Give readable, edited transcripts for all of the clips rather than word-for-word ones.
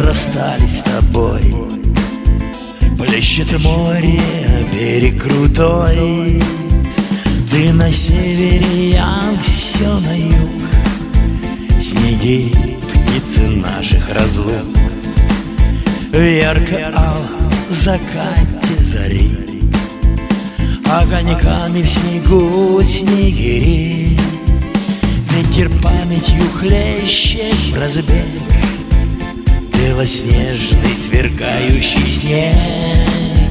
расстались с тобой. Плещет море, берег крутой. Ты на севере, я все на юг. Снегири, птицы наших разлук. В ярко-алом закате зари огоньками в снегу снегири. Ветер памятью хлещет в разбег белоснежный сверкающий снег.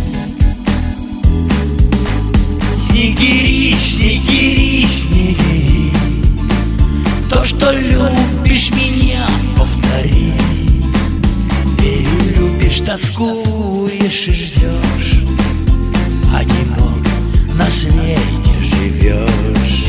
Снегири, снегири, снегири, то, что любишь меня, повтори. Верю, любишь, тоскуешь и ждешь, одинок на свете живешь.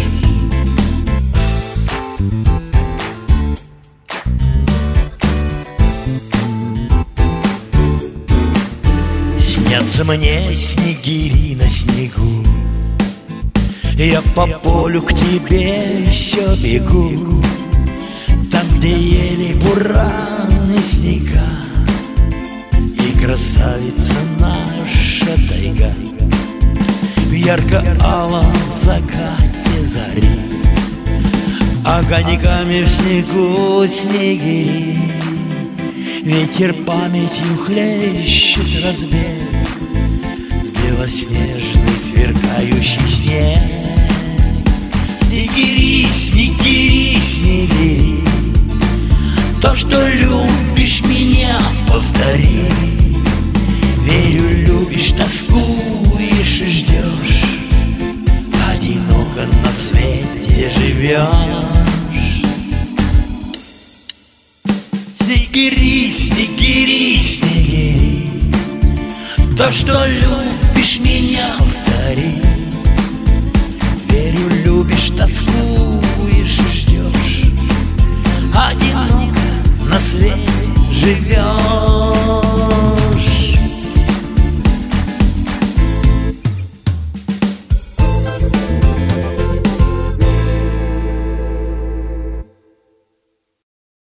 Снятся мне снегири на снегу, я по полю к тебе все бегу. Там, где ели бураны снега и красавица наша тайга. В ярко-алом закате зари огоньками в снегу снегири. Ветер памятью хлещет разбег белоснежный сверкающий снег. Снегири, снегири, снегири, то, что любишь меня, повтори. Верю, любишь, тоскуешь и ждешь, одиноко на свете живешь. Снегири, снегири, снегири, то, что любишь меня, повтори. Верю, любишь, тоскуешь и ждешь, одиноко на свете живешь.